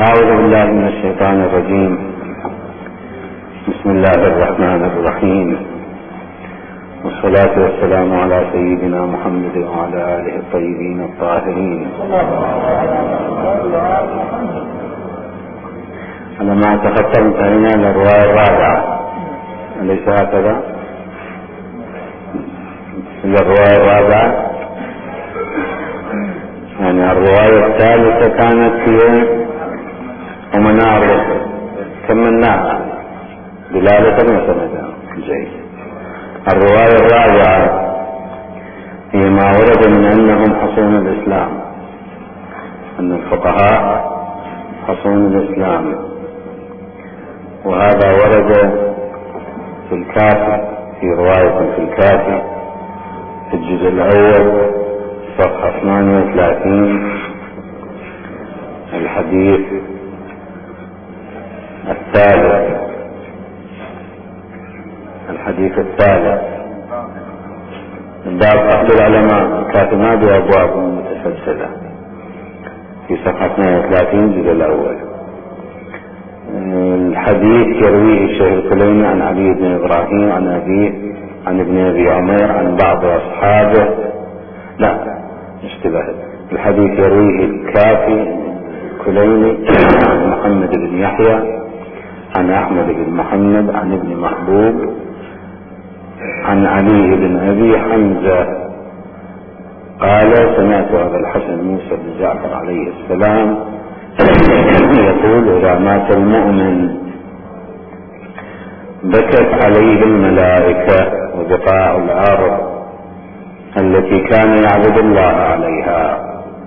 أعوذ بالله من الشيطان الرجيم. بسم الله الرحمن الرحيم، والصلاة والسلام على سيدنا محمد وعلى آله الطيبين الطاهرين. على ما أتخطى انتهينا للرواية الرابعة، أليس هكذا؟ الرواية الرابعة يعني الرواية الثالثة كانت هي ومنار كملناها دلالة وسندا. جيد. الرواية الرابعة هي ما ورد من أنهم حصون الإسلام، أن الفقهاء حصون الإسلام، وهذا ورد في الكافي، في رواية في الكافي في الجزء الأول صفحة 38 الحديث الثالث من باب قتل العلماء، الكافي ما بأبواب متسلسلة، في صفحة 32 الجزء الأول. الحديث يرويه الشيخ الكليني عن علي بن إبراهيم عن أبيه عن ابن أبي عمير عن بعض أصحابه. لا اشتبه، الحديث يرويه الكافي الكليني عن محمد بن يحيى عن أحمد بن محمد عن ابن محبوب عن علي بن أبي حمزة قال: سمعت أبا الحسن موسى بن جعفر عليه السلام يقول: إذا مات المؤمن بكت عليه الملائكة وبقاع الأرض التي كان يعبد الله عليها،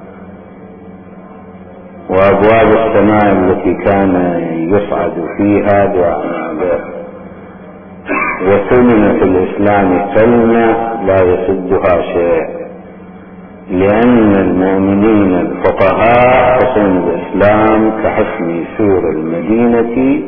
وأبواب السماء التي كان يصعد فيها بأعماله، وسنن في الإسلام كلمة لا يسدها شيء، لأن المؤمنين الفقهاء حصون الإسلام كحصن سور المدينة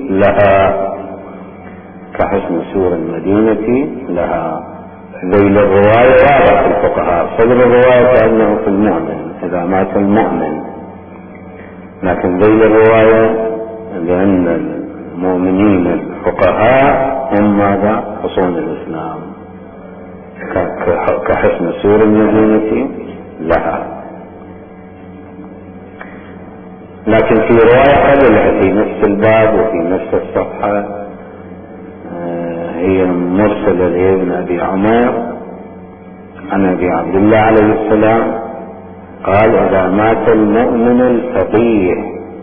لها. ذيل الرواية واضح الفقهاء، صدر الرواية كأنه في المؤمن إذا مات المؤمن، لكن ذيل الرواية لأن المؤمنين الفقهاء هم ماذا؟ حصون الإسلام كحصن سور المدينة لها. لكن في رواية قبلها في نفس الباب وفي نفس الصفحة هي مرسلة لابن أبي عمير عن أبي عبد الله عليه السلام قال: إذا مات المؤمن الفقيه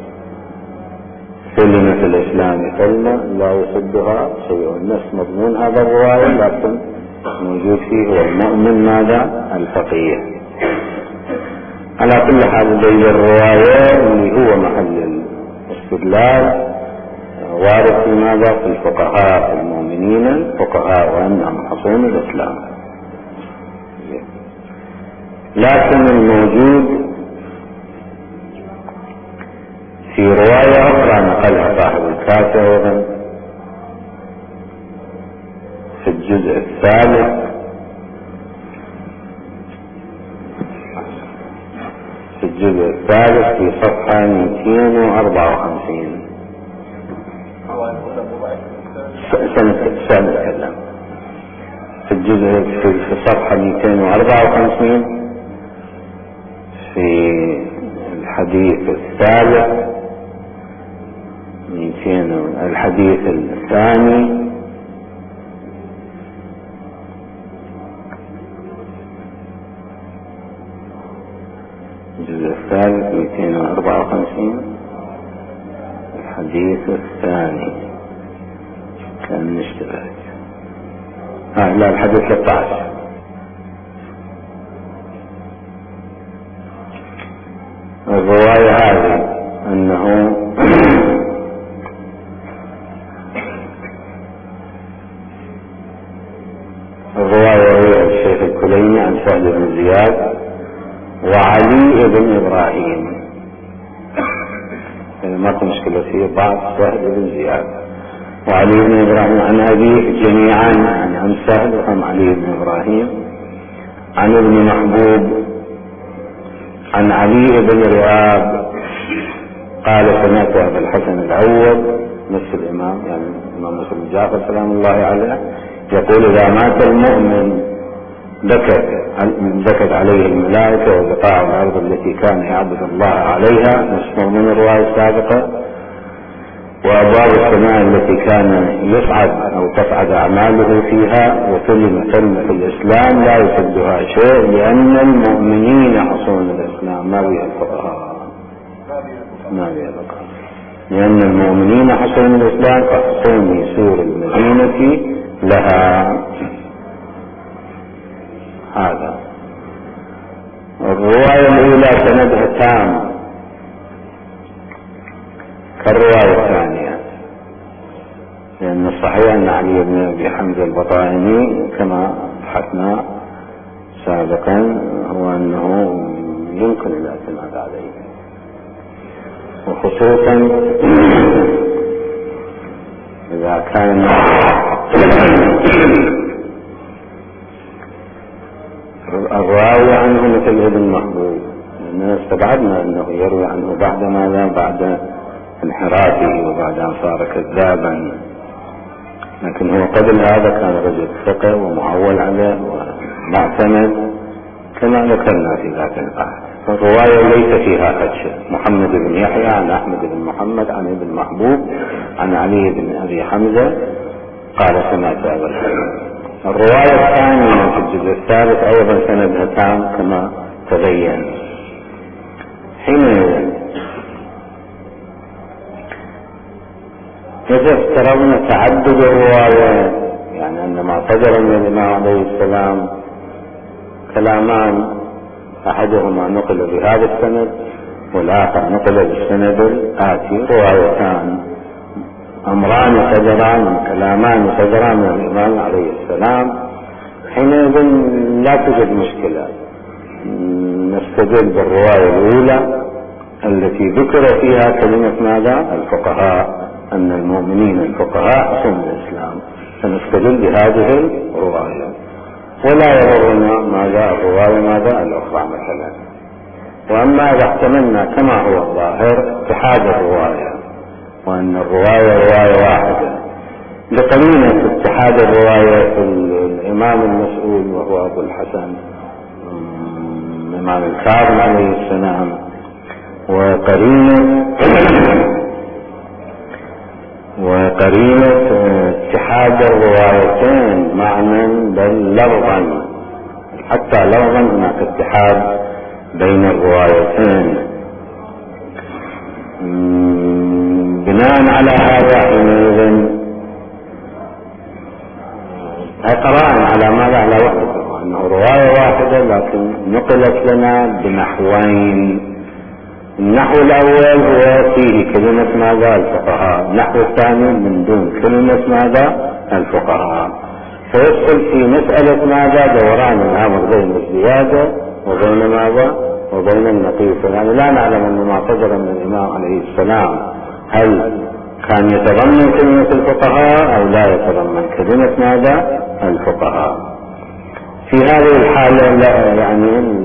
سلم في الإسلام كلمة لا يصدها شيء. النفس مضمون هذا الرواية، لكن موجود فيه هو المؤمن ماذا؟ الفقيه. على كل حال ذيل الرواية اللي هو محل الاستدلال وارد في ماذا؟ في الفقهاء المؤمنين الفقهاء وأنهم حصون الإسلام. لكن الموجود في رواية أخرى نقلها صاحب الكافي أيضا في الجزء الثالث في صفحة 254 سنتكلم في الجزء في صفحة 254 في الحديث الثالث الحديث الثاني الجزء الثالث 254 الحديث الثاني كان نشتبه لا الحديث 13 الرواية هذه أنه الرواية الشيخ الكليني عن سهل بن زياد وعلي بن إبراهيم، ما في مشكلة فيه بعض سهل بن زياد وعلي بن إبراهيم عن أبيه جميعا، يعني عن سهل وعن علي بن إبراهيم عن ابن محبوب عن علي بن رياب قال سمعت أبا الحسن الأول نفس الإمام يعني الإمام مسلم جعفر سلام الله عليه يقول إذا مات المؤمن بكت عليه الملائكة وبقاع الأرض التي كان يعبد الله عليها نسمع من الرواية السابقة، وأبواب السماء التي كان يصعد أو تصعد أعماله فيها، وكلمة الإسلام لا يسدها شيء لأن المؤمنين حصون الإسلام ما بها الفقهاء لأن المؤمنين حصون الإسلام كحصون سور المدينة لها. هذا الرواية الأولى سندها تام كالرواية الثانية، لأن الصحيح أن علي بن أبي حمزة البطائني كما بحثنا سابقا هو أنه يمكن الاعتماد عليه، وخصوصا إذا كان الراوي عنه مثل ابن محبوب، لأننا استبعدنا أنه يروي عنه بعد ماذا؟ بعد انحرافه وبعد أن صار كذابا، لكن هو قبل هذا كان رجل ثقة ومعول عليه ومعتمد كما ذكرنا في ذاك البحث. فالرواية ليس فيها خدشة. محمد بن يحيى عن أحمد بن محمد عن ابن محبوب عن علي بن أبي حمزة قال سمعت أبا الحسن. الرواية الثانية في الجزء الثالث أيضا سندها تام كما تبين. حينئذ إذا افترضنا تعدد الروايات، يعني أن ما صدر من الإمام عليه السلام كلامان أحدهما نقل بهذا السند والآخر نقل بالسند الآتي، روايتان أمران صدران كلامان صدران من الإمام عليه السلام، حينئذ لا توجد مشكلة، نستدل بالرواية الأولى التي ذكر فيها كلمة ماذا؟ الفقهاء، أن المؤمنين الفقهاء حصون الإسلام، فنستدل بهذه الرواية ولا يضرنا ماذا الرواية ماذا الأخرى مثلا. وأما إذا احتملنا كما هو الظاهر اتحاد الرواية وأن الرواية رواية واحدة بقرينة اتحاد الرواية في الإمام المسؤول وهو أبو الحسن الإمام الكاظم عليه السلام، وقرينة اتحاد الروايتين معنى بل لفظا، حتى لفظا هناك اتحاد بين الروايتين. بناء على هذا حينئذ قرائن على ماذا؟ على وحدته، أنه رواية واحدة لكن نقلت لنا بنحوين. النحو الأول هو فيه كلمة ماذا؟ الفقهاء. النحو الثاني من دون كلمة ماذا؟ الفقهاء. فيدخل في مسألة ماذا؟ دوران الأمر بين الزيادة وبين ماذا؟ وبين النقيص. يعني لا نعلم أن ما صدر من الإمام عليه السلام هل كان يتضمن كلمة الفقهاء أو لا يتضمن كلمة ماذا؟ الفقهاء. في هذه الحالة لا يعني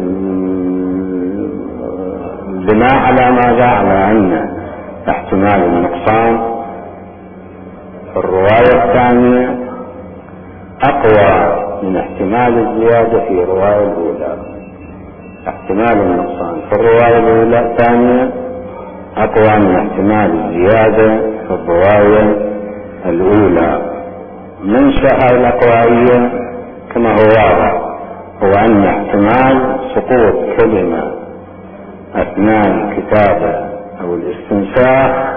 بناء على ماذا؟ على أن احتمال النقصان في الرواية الثانية أقوى من احتمال الزيادة في الرواية الأولى. احتمال النقصان في الرواية الأولى الثانية أقوى من احتمال الزيادة في الرواية الأولى. منشأ الأقوائية كما هو واضح هو أن احتمال سقوط كلمة أثناء الكتابة أو الاستنساخ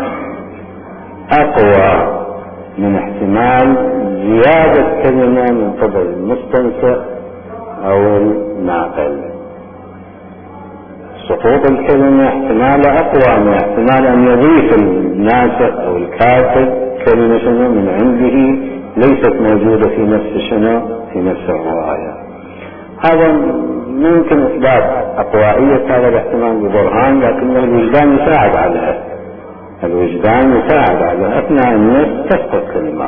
أقوى من احتمال زيادة كلمة من قبل المستنسخ أو الناقل. سقوط الكلمة احتمال أقوى من احتمال أن يضيف الناسخ أو الكاتب كلمة شنو من عنده ليست موجودة في نفس شنو في نفس الرواية. هذا ممكن إثبات أقوائية هذا الاحتمال ببرهان، لكن الوجدان يساعد على أثناء النص تسقط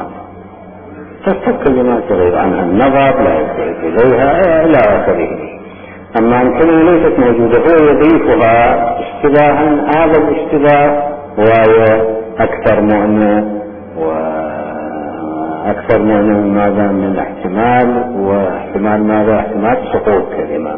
كلمات يغيب عنها النظر لا يلتفت إليها إلى آخره. أما أن كلمة ليست موجودة هو يضيفها اشتباها، هذا الاشتباه رواية أكثر معنى وأكثر معنى من ماذا؟ من احتمال، واحتمال ماذا؟ احتمال سقوط كلمة.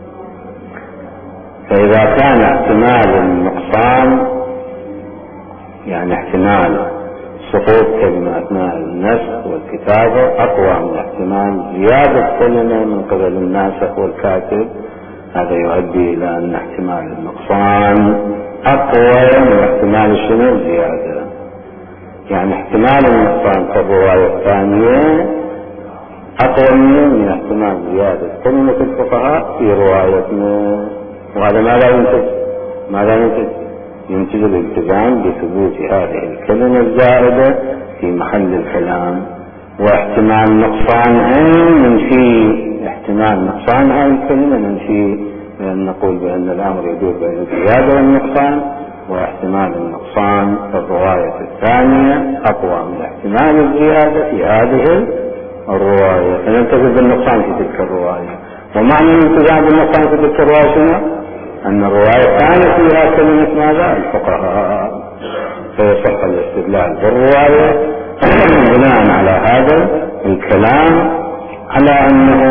فإذا كان احتمال النقصان يعني احتمال سقوط كلمة أثناء النسخ والكتابة أقوى من احتمال زيادة كلمة من قبل الناسخ والكاتب، هذا يؤدي إلى أن احتمال النقصان أقوى من احتمال شنو؟ الزيادة. يعني احتمال النقصان في الرواية الثانية أقوى من احتمال زيادة كلمة الفقهاء في روايتنا. وهذا ماذا ينتج؟ ماذا ينتج؟ ينتج الالتزام بثبوت هذه الكلمة الزائدة في محل الكلام، واحتمال نقصانها منفي. احتمال نقصان هذه الكلمة منفي، لأن نقول بأن الأمر يدور بين الزيادة والنقصان، واحتمال النقصان في الرواية الثانية أقوى من احتمال الزيادة في هذه الرواية، فننتج بالنقصان في تلك الرواية. ومعنى الانتزاع بالنقصان في تلك الرواية شنو؟ أن الرواية الثانية فيها كلمة ماذا؟ الفقهاء، فيصح الاستدلال بالرواية بناء على هذا الكلام، على أنه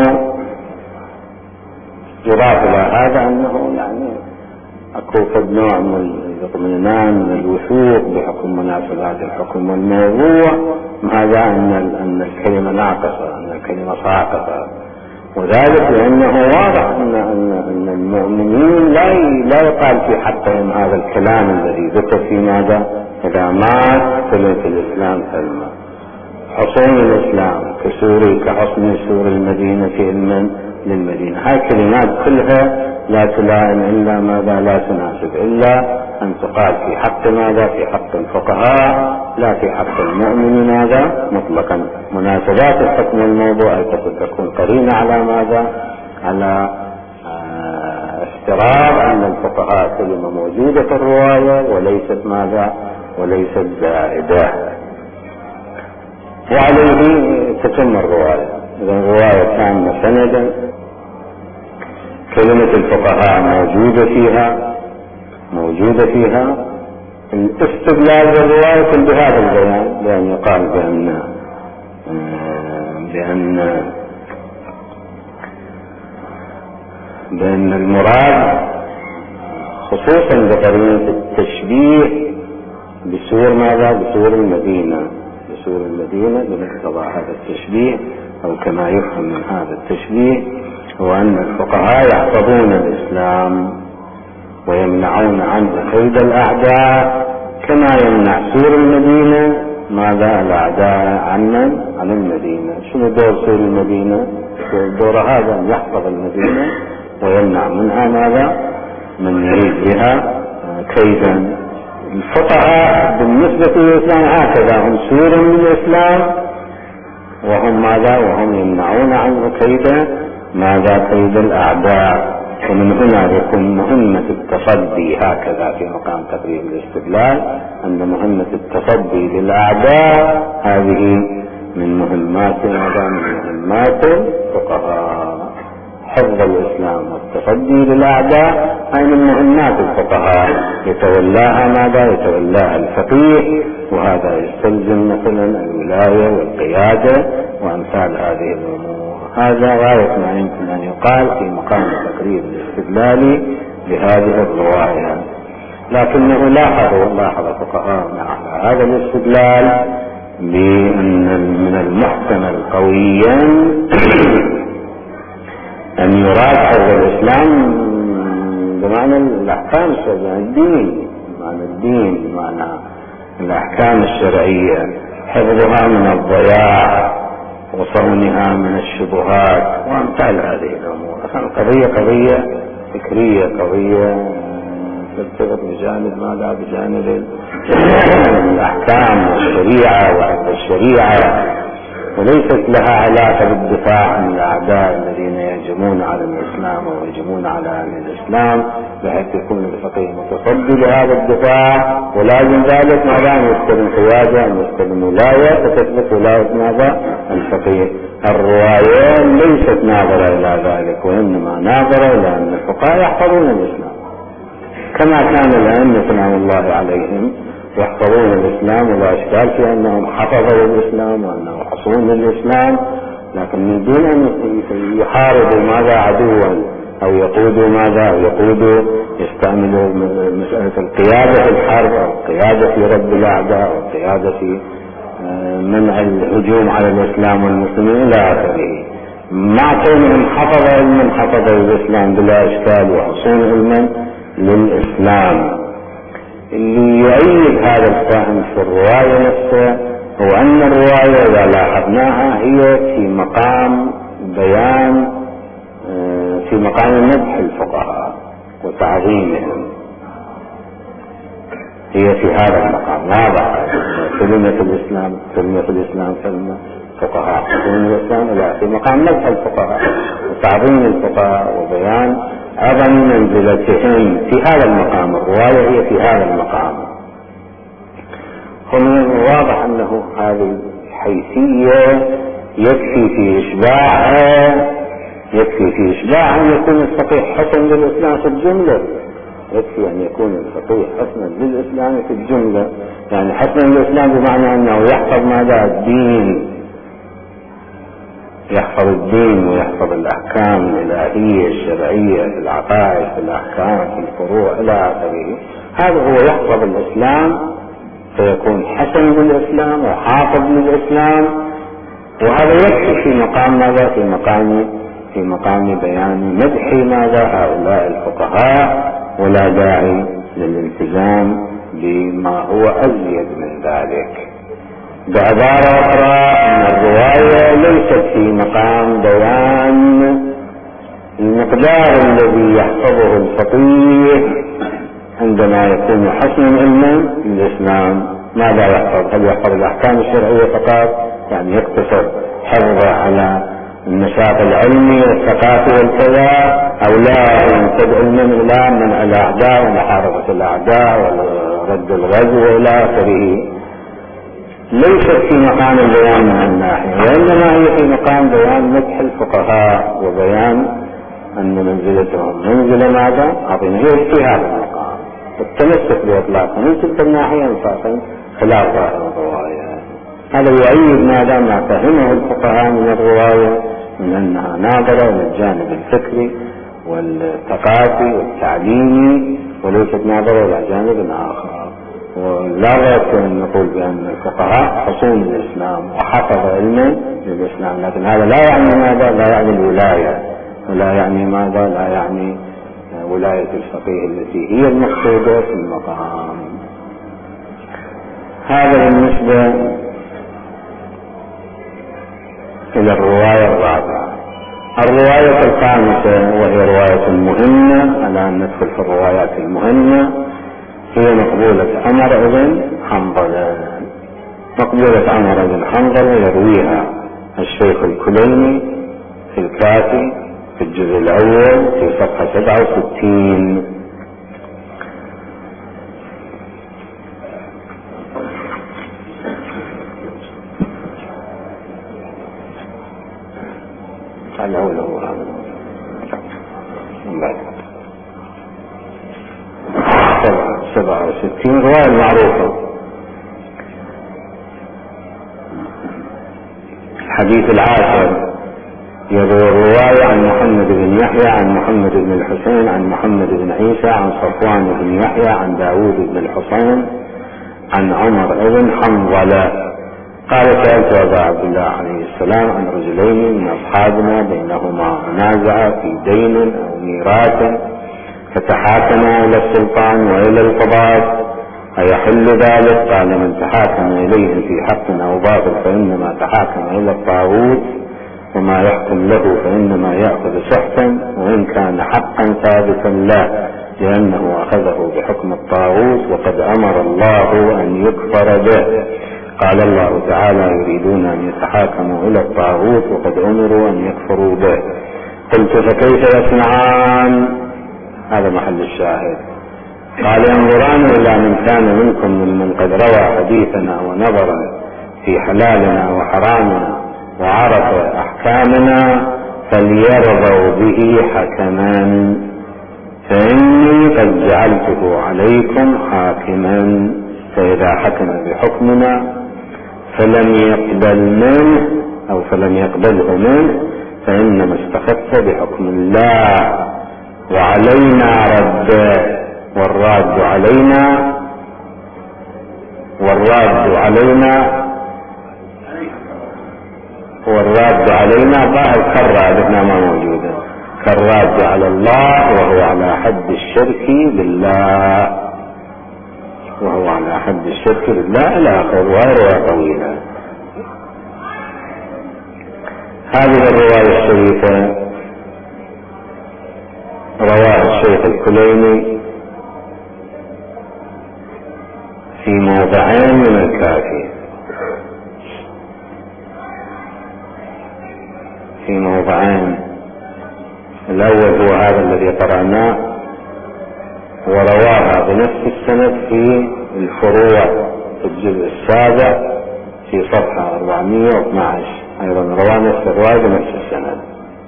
يضاف إلى هذا أنه يعني أكو قد نوع من الاطمئنان من الوثوق بحكم مناسبات الحكم والموضوع، هذا أن الكلمة ناقصة، أن الكلمة ساقطة، وذلك لأنه واضح أن المؤمنين لا يقال في حقهم هذا الكلام الذي ذكر في ماذا؟ إذا مات كلمة الإسلام سلمى. حصون الإسلام كحصن سور المدينة علما للمدينة، هاي كلمات كلها لا تلائم إلا ماذا؟ لا تناسب إلا أن تقال في حق ماذا؟ في حق الفقهاء، لا في حق المؤمن ماذا؟ مطلقا. مناسبات الحكم والموضوع قد تكون قرينة على ماذا؟ على افتراض أن الفقهاء كلمة موجودة في الرواية وليست ماذا؟ وليست زائدة، وعليه تتم الرواية. إذا الرواية تامة سندا، كلمة الفقهاء موجودة فيها الاستدلال بالرواية بهذا البيان، بأن يقال بأن المراد خصوصا بقرينة التشبيه بسور ماذا؟ بسور المدينة بمقتضى هذا التشبيه، أو كما يفهم من هذا التشبيه هو أن الفقهاء يحفظون الإسلام ويمنعون عنه كيد الأعداء، كما يمنع سور المدينة ماذا؟ الأعداء عن المدينة. شنو دور سور المدينة؟ دور هذا أن يحفظ المدينة ويمنع منها ماذا؟ من يريد بها كيدا. الفقهاء بالنسبة للإسلام هكذا، هم سور من الإسلام وهم ماذا؟ وهم يمنعون عنه كيد ماذا؟ كيد الأعداء. ومن هنا يكون مهمة التصدي هكذا في مقام تقريب الاستدلال، أن مهمة التصدي للأعداء هذه من مهمات ماذا؟ من مهمات الفقهاء. حفظ الإسلام والتصدي للأعداء هاي من مهمات الفقهاء، يتولاها ماذا؟ يتولاها الفقيه، وهذا يستلزم مثلا الولاية والقيادة وأمثال هذه الأمور. هذا غاية ما يمكن أن يقال في مقام تقريب الاستدلال بهذه الرواية. لكنه لاحظ فقهاء على هذا الاستدلال بأن من المحتمل قويا أن يراد حفظ الإسلام بمعنى الأحكام الشرعية، الدين بمعنى الأحكام الشرعية، حفظها من الضياع وصونها من الشبهات وأمثال هذه الأمور. قضية فكرية، قضية ترتبط بجانب ماذا؟ بجانب الأحكام والشريعة وحفظ الشريعة، وليست لها علاقة بالدفاع عن الأعداء الذين يهجمون على الإسلام ويهجمون على أهل الإسلام، بحيث يكون الفقيه متصدي لهذا الدفاع، ولازم ذلك ماذا؟ أن يستلم قيادة، أن يستلم ولاية، فتثبت ولاية ماذا؟ الفقيه. الرواية ليست ناظرة إلى ذلك، وإنما ناظرة إلى أن الفقهاء يحفظون الإسلام كما كان الأئمة سلام الله عليهم يحفظون الإسلام ولا إشكال في أنهم حفظوا الإسلام وأنهم حصون للإسلام، لكن من دون أن يحاربوا ماذا عدوا أو يقودوا ماذا، أو يقودوا يستعملوا مسألة القيادة في الحرب أو القيادة في رد الأعداء أو القيادة في منع الهجوم على الإسلام والمسلمين إلى آخره. مع كونهم حفظ علما حفظوا الإسلام بلا إشكال وحصون علما للإسلام. اللي يؤيد هذا الفهم في الرواية نفسها هو أن الرواية إذا لاحظناها هي في مقام بيان، في مقام مدح الفقهاء وتعظيمهم، هي في هذا المقام واضح. كلمة الإسلام كلمة فقهاء كلمة الإسلام إلى في مقام مدح الفقهاء وتعظيم الفقهاء وبيان عظم منزلتهم في هذا المقام. الرواية هي في هذا المقام. ومن الواضح أنه هذه الحيثية يكفي في إشباعها أن يكون الفقيه حسن للإسلام في الجملة. يكفي أن يكون الفقيه حسنا للإسلام في الجملة، يعني حسنا للإسلام بمعنى أنه يحفظ ماذا؟ الدين، يحفظ الدين ويحفظ الأحكام الإلهية الشرعية في العقائد في الأحكام في الفروع إلى آخره. هذا هو يحفظ الإسلام فيكون حسن للإسلام وحافظ للإسلام، وهذا يكفي في مقام ماذا؟ في مقام بيان مدح ماذا؟ هؤلاء الفقهاء، ولا داعي للالتزام بما هو أزيد من ذلك. بعبارة أخرى أن الرواية ليست في مقام بيان المقدار الذي يحفظه الفقيه عندما يكون حسنا علما للإسلام. ماذا يحفظ؟ هل يحفظ الأحكام الشرعية فقط، يعني يقتصر حفظه على النشاط العلمي والثقافي والكذا، أو لا يمتد علما إلى منع الأعداء ومحاربة الأعداء ورد الغزو وإلى آخره؟ ليست في مقام البيان من الناحية، وإنما هي في مقام بيان مدح الفقهاء وبيان أن منزلتهم منزلة ماذا؟ عظيمة. هي في هذا المقام التمسك بإطلاقها من تلك الناحية انفاقا خلاف ظاهر الرواية. هذا يؤيد ماذا؟ ما فهمه الفقهاء من الرواية من أنها ناظرة إلى الجانب الفكري والثقافي والتعليمي، وليست ناظرة إلى جانب آخر. ولا يمكن أن نقول بأن الفقهاء حصون الإسلام وحفظ علما للإسلام، لكن هذا لا يعني ماذا؟ لا يعني الولاية، ولا يعني ماذا؟ لا يعني ولاية الفقيه التي هي المقصودة في المقام. هذا بالنسبة إلى الرواية الرابعة. الرواية الخامسة وهي رواية مهمة، على أن ندخل في الروايات المهمة، هي مقبولة عمر بن حنظلة. مقبولة عمر بن حنظلة يرويها الشيخ الكليني في الكافي في الجزء الأول في صفحة 67. الأول هو هذا 67 رواية معروفة. الحديث العاشر يروي الرواية عن محمد بن يحيى عن محمد بن الحسين عن محمد بن عيسى عن صفوان بن يحيى عن داود بن الحسين عن عمر بن حنظلة قال: سألت أبا عبد الله عليه السلام عن رجلين من أصحابنا بينهما منازعة في دين أو ميراث، فتحاكما إلى السلطان وإلى القضاة، أيحل ذلك؟ قال: من تحاكم إليه في حق أو باطل فإنما تحاكم إلى الطاغوت، وما يحكم له فإنما يأخذ سحتا، وإن كان حقا ثابتا له، لأنه أخذه بحكم الطاغوت، وقد أمر الله أن يكفر به. قال الله تعالى: يريدون أن يتحاكموا إلى الطاغوت وقد أمروا أن يكفروا به. قلت: فكيف يصنعان؟ هذا محل الشاهد. قال: ينظران إلى من كان منكم ممن قد روى حديثنا ونظر في حلالنا وحرامنا وعرف أحكامنا فليرضوا به حكما، فإني قد جعلته عليكم حاكما، فإذا حكم بحكمنا فلم يقبل منه أو فلم يقبله منه فإنما استخف بحكم الله وعلينا رده، والراد علينا ظاهر كالراد هنا ما موجودة، كالراد على الله وهو على حد الشرك بالله، إلى آخر رواية طويلة. هذه الرواية الشريفة رواها الشيخ الكليني في موضعين من الكافي، في موضعين. الأول هو هذا الذي قرأناه، ورواها بنفس السند في الفروع في الجزء السابع في صفحة 412، أيضا رواه نفس الرواية بنفس السند.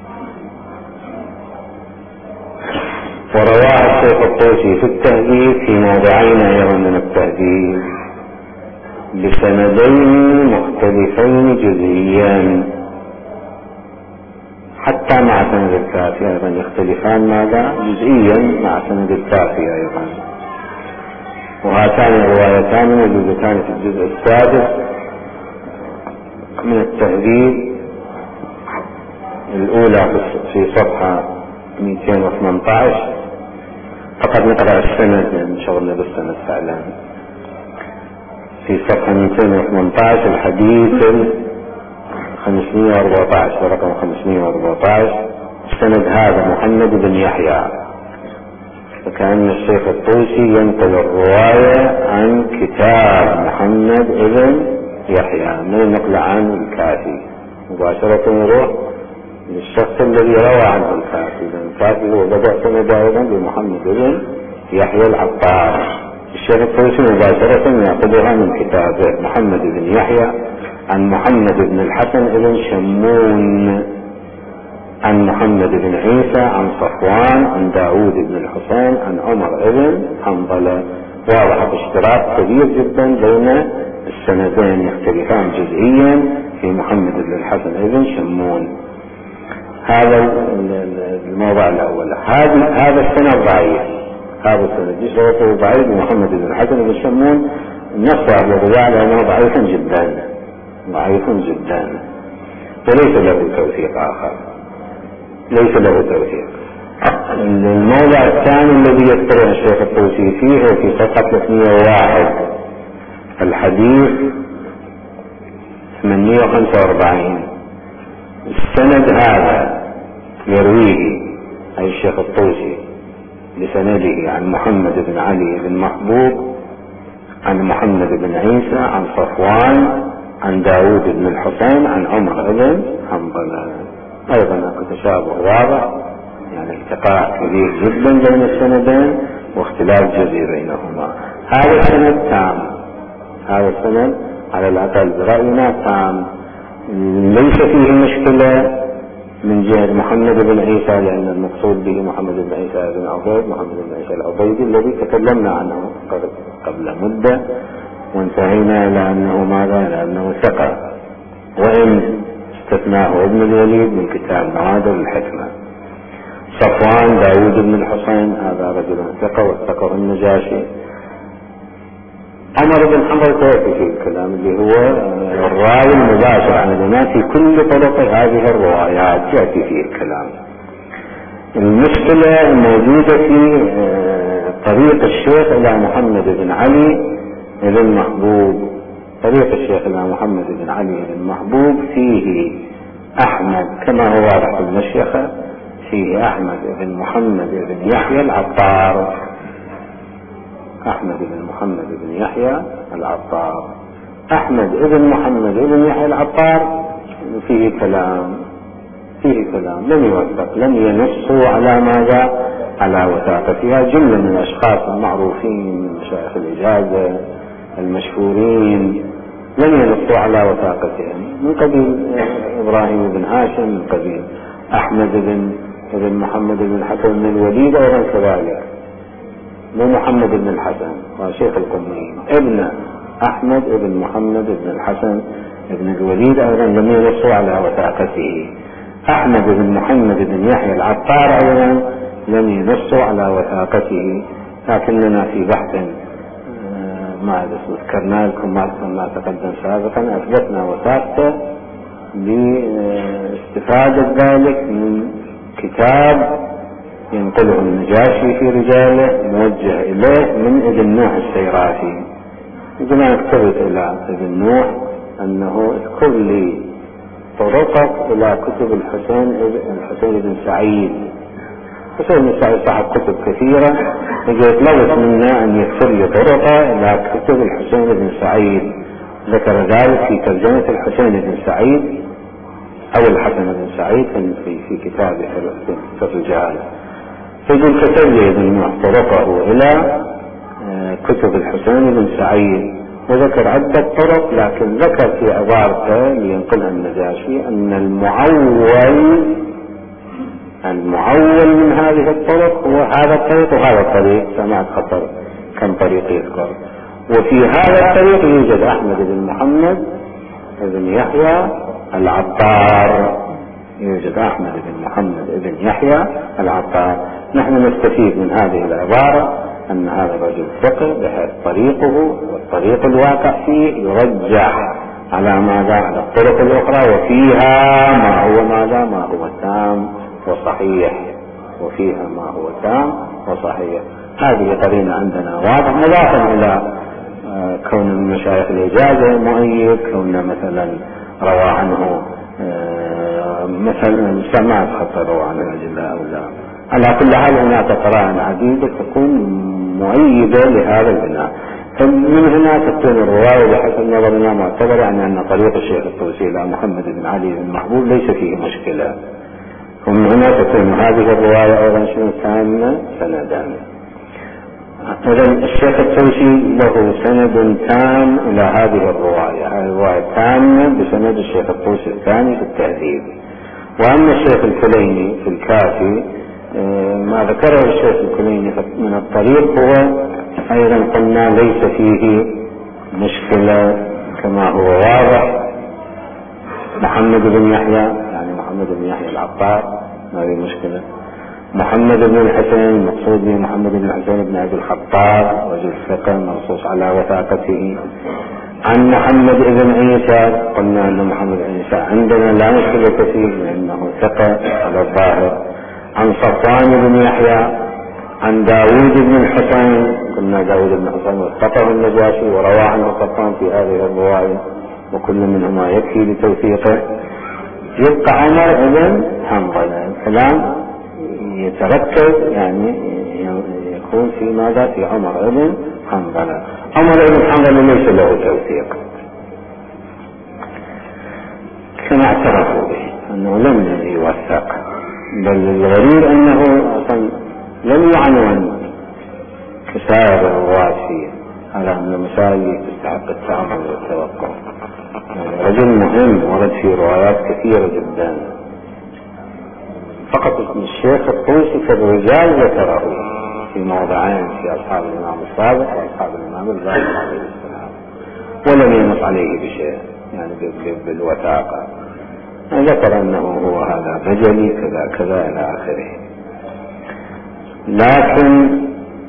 ورواها الشيخ الطوسي في التهذيب في موضعين أيضا من التهذيب بسندين مختلفين جزئيا، حتى مع سند الكافي أيضا يختلفان ماذا جزئيا مع سند الكافي أيضا. وهاتان الروايتان موجودتان في الجزء السادس من التهذيب، الأولى في صفحة 218. فقط نقرأ السند لأن شغلنا بالسند فعلا. في صفحة 218 الحديث 514 ورقم 514 السند هذا محمد بن يحيى، فكأن الشيخ الطوسي ينقل الرواية عن كتاب محمد بن يحيى من النقل عن الكافي، مباشرة يروح للشخص الذي روى عنه الكافي، لأن الكافي هو بدأ سنده أيضا بمحمد بن يحيى العطار. الشيخ الطوسي مباشرة يأخذها من كتابه محمد بن يحيى عن محمد بن الحسن بن شمون عن محمد بن عيسى عن صفوان عن داود بن الحسين عن عمر بن حنظلة. واضح اشتراك كبير جدا بين السندين، يختلفان جزئيا في محمد بن الحسن بن شمون. هذا الموضوع الأول. هذا السند ضعيف، هذا السند يشرطه ضعيف بمحمد بن الحسن بن شمون، نص أهل الرواية لأنه ضعيف جدا وليس له توثيق آخر، الموضع الثاني الذي يذكره الشيخ الطوسي فيه هو في صفحة 301 الحديث 845. السند هذا يرويه أي الشيخ الطوسي بسنده عن محمد بن علي بن محبوب عن محمد بن عيسى عن صفوان عن داود بن الحسين عن عمر بن حنظلة. أيضا تشابه واضح، يعني التقاء كبير جدا بين السندين واختلاف جزئي بينهما. هذا السند تام، هذا السند على الأقل برأينا تام، ليس فيه مشكلة من جهة محمد بن عيسى، لأن المقصود به محمد بن عيسى بن عبيد، محمد بن عيسى العبيدي الذي تكلمنا عنه قبل مدة وانتهينا إلى أنه ماذا؟ لأنه ثقة، وإن استثناه ابن الوليد من كتاب نوادر الحكمة. صفوان داود بن الحسين هذا رجل ثقة وثقه النجاشي. عمر بن حنظلة يأتي في الكلام اللي هو الراوي المباشر عن الإمام في كل طرق هذه الروايات يأتي فيه الكلام. المشكلة الموجودة في طريق الشيخ إلى محمد بن علي بن محبوب. طريق الشيخ إلى محمد بن علي بن محبوب فيه أحمد كما هو واضح في المشيخة، فيه أحمد بن محمد بن يحيى العطار، أحمد بن محمد بن يحيى العطار. أحمد بن محمد بن يحيى العطار فيه كلام لم يوثق، لم ينصوا على ماذا؟ على وثاقتها. جملة من الأشخاص المعروفين من مشايخ الإجازة المشهورين لم ينصوا على وثاقتهم، من قبيل إبراهيم بن هاشم، من قبيل أحمد بن محمد بن الحسن بن الوليد أيضا كذلك. مو محمد بن الحسن، وشيخ القميين ابن أحمد بن محمد بن الحسن بن الوليد أيضا لم ينصوا على وثاقته. أحمد بن محمد بن يحيى العطار أيضا لم ينصوا على وثاقته، لكننا في بحث ما ذكرنا لكم ما تقدم سابقا أثبتنا وثاقته باستفادة ذلك من كتاب ينقله النجاشي في رجاله موجه إليه من ابن نوح السيرافي. عندما اكتبت إلى ابن نوح أنه اذكر لي طرقك إلى كتب الحسين بن سعيد. الحسين بن سعيد صاحب كتب كثيرة، يطلبت منا أن يكتب لي طرقه إلى كتب الحسين بن سعيد. ذكر ذلك في ترجمة الحسين بن سعيد أو الحسن بن سعيد في كتابه في الرجال. فيقول كتب لي ابن نوح طرقه إلى كتب الحسين بن سعيد، وذكر عدة طرق، لكن ذكر في عبارته لينقلها النجاشي أن المعول من هذه الطرق هو هذا الطريق وهذا الطريق. سمعت خطر كم طريق يذكر، وفي هذا الطريق يوجد أحمد بن محمد بن يحيى العطار، يوجد أحمد بن محمد بن يحيى العطار. نحن نستفيد من هذه العبارة أن هذا الرجل ثقة، بحيث طريقه والطريق الواقع فيه يرجح على ماذا؟ على الطرق الأخرى، وفيها ما هو تام وصحيح، وفيها ما هو تام وصحيح. هذه قرينة عندنا واضح، مضافا إلى كون من مشايخ الإجازة مؤيد، كوننا مثلا روى عنه مثلا سماعات خطر روى عنه الأجلاء أو لا. على كل حال هناك قرائن عديدة تكون مؤيدة لهذا البناء. من هنا تكون الرواية بحسب نظرنا معتبرة أن طريق الشيخ الطوسي إلى محمد بن علي بن محبوب ليس فيه مشكلة، ومن هنا تكون هذه الرواية أيضا تامة سندا. إذا الشيخ الطوسي له سند تام إلى هذه الرواية، هذه الرواية تامة بسند الشيخ الطوسي الثاني في التهذيب. وأما الشيخ الكليني في الكافي ما ذكره الشيخ الكليني من الطريق هو أيضا قلنا ليس فيه مشكلة كما هو واضح. محمد بن يحيى يعني محمد بن يحيى العطار ما في مشكلة. محمد بن الحسين المقصود به محمد بن الحسين بن أبي الخطاب رجل ثقة منصوص على وثاقته. عن محمد بن عيسى قلنا أن محمد بن عيسى عندنا لا مشكلة فيه لأنه ثقة على الظاهر. عن صفوان بن يحيى عن داود بن الحسين قلنا داود بن الحسين وثقه النجاشي وروى عنه صفوان في هذه الرواية، وكل منهما يكفي لتوثيقه. يبقى عمر بن حنظلة. الكلام يتركز يعني يكون في ماذا؟ في عمر بن حنظلة. عمر بن حنظلة ليس له توثيق كما اعترفوا به أنه لم يوثق، بل الغريب أنه أصلا لم يعنون كسائر الرواة فيه. هذا من المسائل تستحق التأمل والتوقف. رجل مهم ورد في روايات كثيرة جدا، فقط اسم الشيخ الطوسي في الرجال ذكره في موضعين في أصحاب الإمام الصادق وأصحاب الإمام الباقر عليه السلام، ولم ينص عليه بشيء يعني بالوثاقة. ذكر أنه هو هذا بجلي كذا كذا إلى آخره. لكن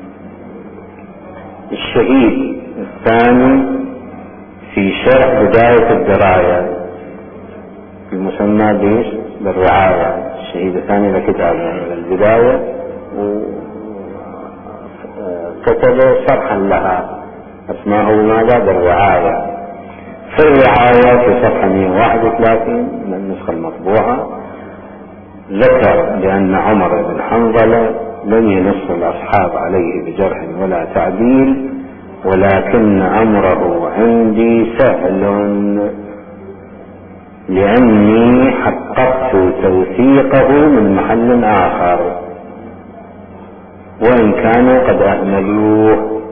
الشهيد الثاني في شرح بداية الدراية المسمى بالرعاية، الشهيد الثاني لكتاب البداية وكتب شرحا لها اسمه ماذا؟ بالرعاية. في الرعاية في صفحة 131 من النسخة المطبوعة ذكر بأن عمر بن حنظلة لم ينص الأصحاب عليه بجرح ولا تعديل، ولكن أمره عندي سهل لأني حققت توثيقه من محل آخر وإن كانوا قد أهملوه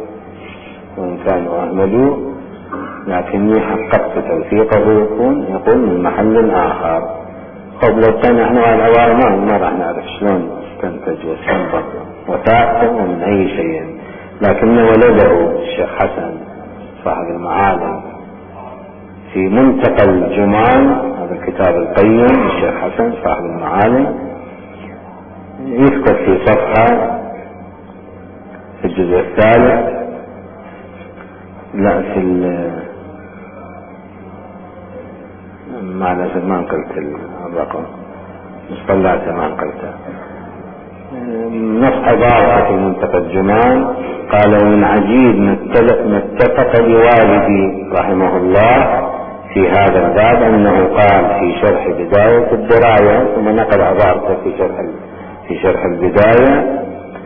لكني حققت توثيقه يقول من محل آخر. قبل الثاني نحن العوار ما راح نعرف شلون استنتج واستنبط وثاقته ومن أي شيء، لكن ولده الشيخ حسن صاحب المعالم في منتقى الجمان، هذا الكتاب القيم الشيخ حسن صاحب المعالم، يذكر في صفحة في الجزء الثالث، لا في ما انقلت الرقم، مش طلعته ما انقلته، نص عبارة في منتقى الجمان قال: ومن عجيب ما اتفق لوالدي رحمه الله في هذا الباب أنه قال في شرح بداية الدراية، ثم نقل عبارته في شرح البداية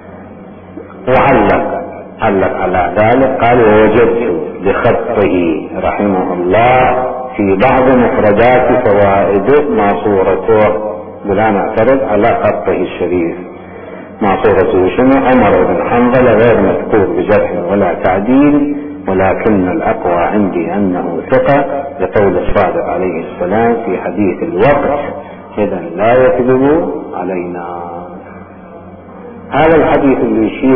وعلق على ذلك، قال: ووجدت بخطه رحمه الله في بعض مفردات فوائده ما صورته، بلا نعترض على خطه الشريف، ما صورته شنو؟ عمر بن حنظلة غير مذكور بجرح ولا تعديل، ولكن الأقوى عندي أنه ثقة لقول الصادق عليه السلام في حديث الوقت: إذا لا يكذب علينا. هذا الحديث اللي يشير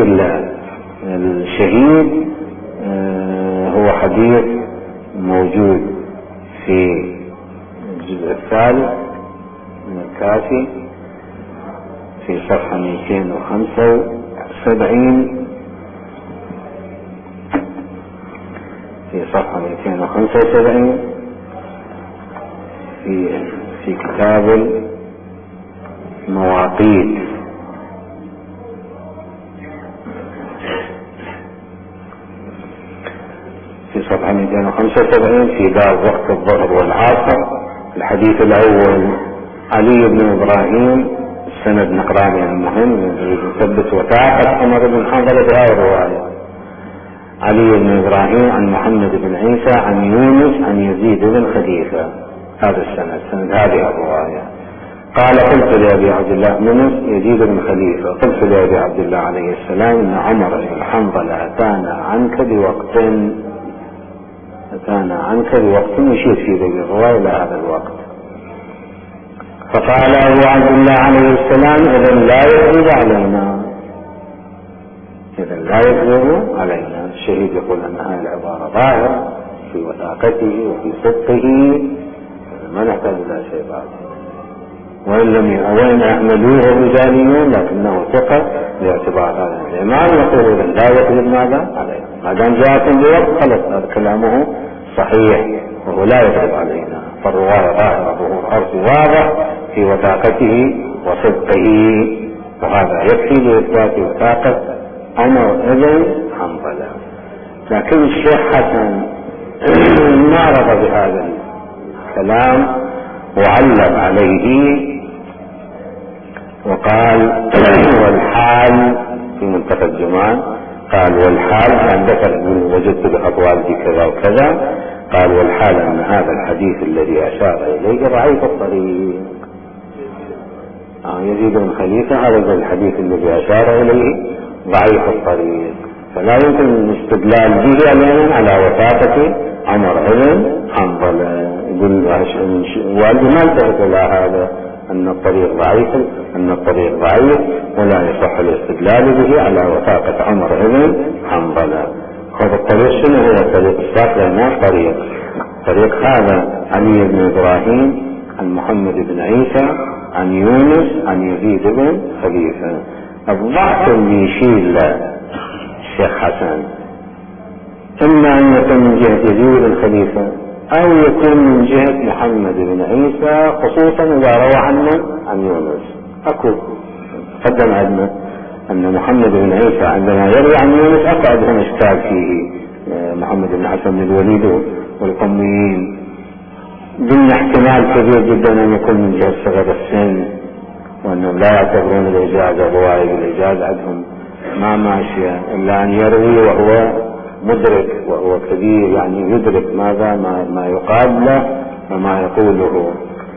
للشهيد هو حديث موجود في الجزء الثالث من الكافي في صفحة 275 في صفحة 275 في كتاب المواقيت، في صفحة 275 في باب وقت الظهر والعصر. الحديث الأول: علي بن إبراهيم، السند نقرأ المهم يثبت وثاقة عمر بن حنظلة بهذه الرواية: علي بن إبراهيم عن محمد بن عيسى عن يونس عن يزيد بن خليفة، هذا السند هذه الرواية. قال: قلت لأبي عبد الله يونس يزيد بن خليفة، قلت لأبي عبد الله عليه السلام إن عمر بن حنظلة أتانا عنك بوقت يشير في ذي الرواية إلى هذا الوقت. فقال أبو عبد الله عليه السلام: إذا لا يكذب علينا. الشهيد يقول أن هذه العبارة ظاهرة في وثاقته وفي صدقه، ما نحتاج إلى شيء بعد، وإن أحملوه رجاليون لكنه ثقة باعتبار هذا الإمام. يقول إذا لا يكذب ماذا علينا، ما دام جاءكم بوقت خلص، هذا كلامه صحيح وهو لا يكذب علينا. فالرواية ظاهرة ظهور عرض واضح في وثاقته وصدقه، وهذا يكفي لإثبات وثاقة عمر بن حنظلة. لكن الشيخ حسن ما رضى بهذا الكلام وعلق عليه وقال: والحال في منتقى الجمان، قال: والحال أن ذكر وجدت بخطوات كذا وكذا، قال: والحال أن هذا الحديث الذي أشار إليه ضعيف الطريق. يزيد بن خليفة هذا الحديث الذي أشار إليه ضعيف الطريق، فلا يمكن الاستدلال به على وثاقة عمر بن حنظلة. يقول والدي ما التفت إلى هذا، أن الطريق ضعيف ولا يصح الاستدلال به على وثاقة عمر بن حنظلة. هذا الطريق شنو هو؟ الطريق الساق لنا طريق هذا علي بن إبراهيم عن محمد بن عيسى عن يونس عن يزيد بن خليفة. الضعف اللي يشيل الشيخ حسن إما أن يكون من جهة يزيد بن خليفة أو يكون من جهة محمد بن عيسى، خصوصا إذا روى عن يونس. أكو قدم عندنا أن محمد بن عيسى عندما يروي عن يونس أكو عندهم إشكال فيه، محمد بن حسن بن الوليد والقميين، ضمن احتمال كبير جدا أن يكون من جهة صغر السن، وأنهم لا يعتبرون الإجازة رواية، الإجازة عندهم ما ماشية إلا أن يروي وهو مدرك وهو كبير، يعني يدرك ماذا ما يقال له وما يقوله.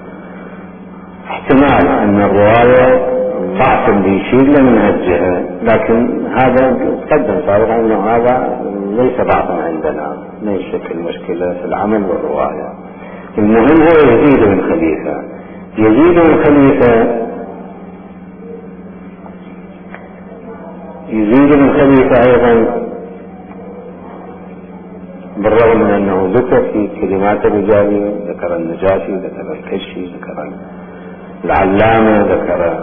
احتمال أن الرواية ضعف اللي يشير له من هالجهة، لكن هذا قدم سابقا أنه هذا ليس ضعفا عندنا، لا يشكل مشكلة في العمل والرواية. المهم هو يزيد بن خليفة. يزيد بن خليفة أيضا بالرغم من أنه ذكر في كلمات الرجال، ذكر النجاشي، ذكر الكشي، ذكر العلامة، ذكر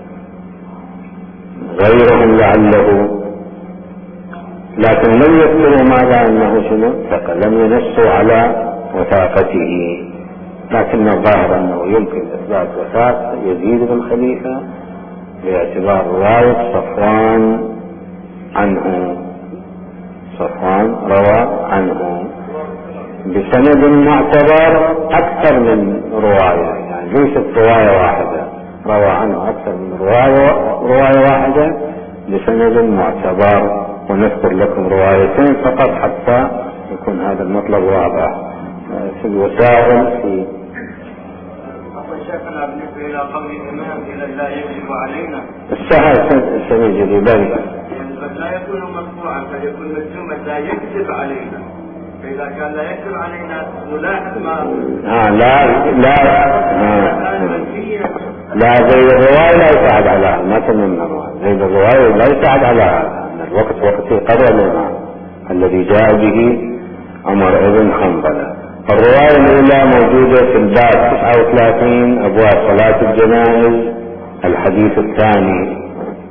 غيرهم لعله، لكن لم يذكروا ماذا أنه شنو ثقة، لم ينصوا على وثاقته. لكن الظاهر أنه يمكن إثبات وثاقة يزيد بن خليفة باعتبار رواية صفوان عنه. صفوان روى عنه بسند معتبر أكثر من رواية، يعني ليست رواية واحدة، روى عنه أكثر من رواية واحدة بسند معتبر. ونذكر لكم روايتين فقط حتى يكون هذا المطلب واضح في الوسائل. في شيخنا بالنسبة إلى قول الإمام لا يجب علينا السهل سنجد ذلك، يعني لا يكون مرفوعا بل يكون مجزوما لا يكذب علينا، فإذا كان لا يكذب علينا نلاحظ ما لا زي الرواية لا يساعد على هذا، ما تمنى زي الرواية لا يساعد على هذا. الوقت وقت قرر الإمام الذي جاء به عمر بن حنظلة. الرواية الأولى موجودة في الباب 39 أبواب صلاة الجنائز الحديث الثاني،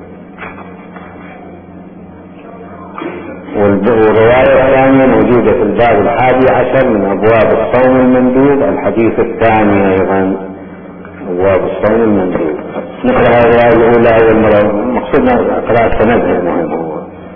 والرواية الثانية موجودة في الباب 11 من أبواب الصوم المندوب الحديث الثاني أيضا أبواب الصوم المندوب. نقرأ الرواية الأولى والمرة مقصودنا قراءة سندها المهم هو.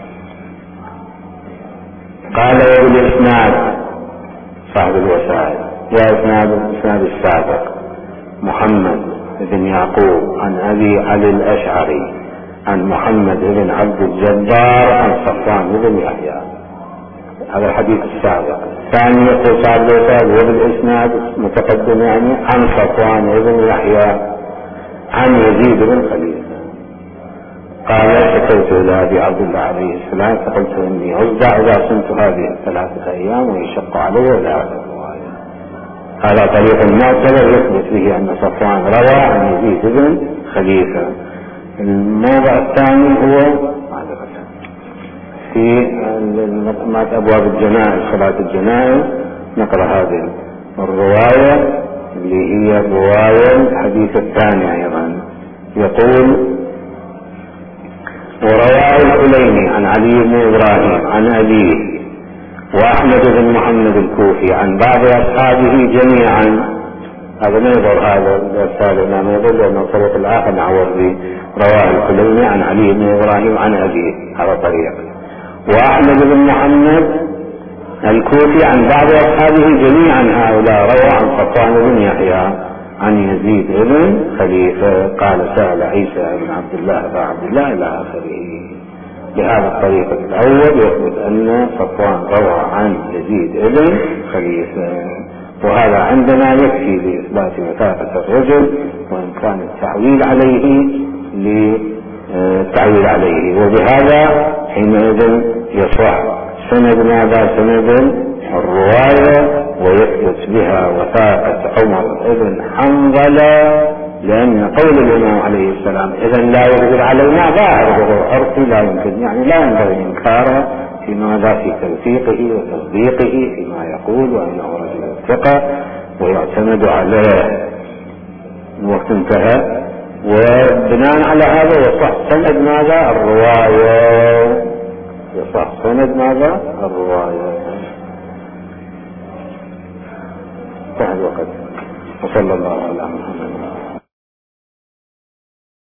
قال وبالإسناد صاحب الوسائل يا إسناد السابق محمد بن يعقوب عن أبي علي الأشعري عن محمد بن عبد الجبار عن صفوان بن يحيى. هذا الحديث السابق. ثاني يقول صاحب الوسائل وبالإسناد متقدم يعني عن صفوان بن يحيى عن يزيد بن خليفة قال شكوت إلى أبي عبد الله عليه السلام فقلت إني أصدع إذا صمت هذه 3 أيام ويشق علي ولا أعرف الرواية. هذا طريق معتبر يثبت به أن صفوان روى عن يزيد بن خليفة. الموضع الثاني هو في مقامات أبواب الجنائز صلاة الجنائز. نقرأ هذه الرواية اللي هي رواية الحديث الثاني أيضا. يقول ورواه الكليني عن علي بن إبراهيم عن أبيه وأحمد بن محمد الكوفي عن بعض أصحابه جميعا. هذا ما يضر هذا الرسالة ما يضر لأنه الطريق الآخر نعور به. رواه الكليني عن علي بن إبراهيم عن أبيه هذا طريق. وأحمد بن محمد الكوفي عن بعض أصحابه جميعا هؤلاء روى عن صفوان بن يحيى عن يزيد بن خليفة قال سأل عيسى بن عبد الله أبا عبد الله إلى آخره. بهذا الطريق الأول يثبت أن صفوان روى عن يزيد بن خليفة، وهذا عندنا يكفي لإثبات وثاقة الرجل وإمكان التعويل عليه وبهذا حينئذ يصح سند ماذا سند الرواية ويثبت بها وثاقة عمر بن حنظلة، لأن قول الإمام عليه السلام إذا لا يقدر علينا ظاهر عرفي لا يمكن، يعني لا ينبغي إنكاره فيما ذا في توثيقه وتصديقه فيما يقول وأنه رجل ثقة ويعتمد عليه. الوقت انتهى. وبناء على هذا يصح سند ماذا الرواية، يصح سند ماذا الرواية. انتهى الوقت. وصلى الله على محمد.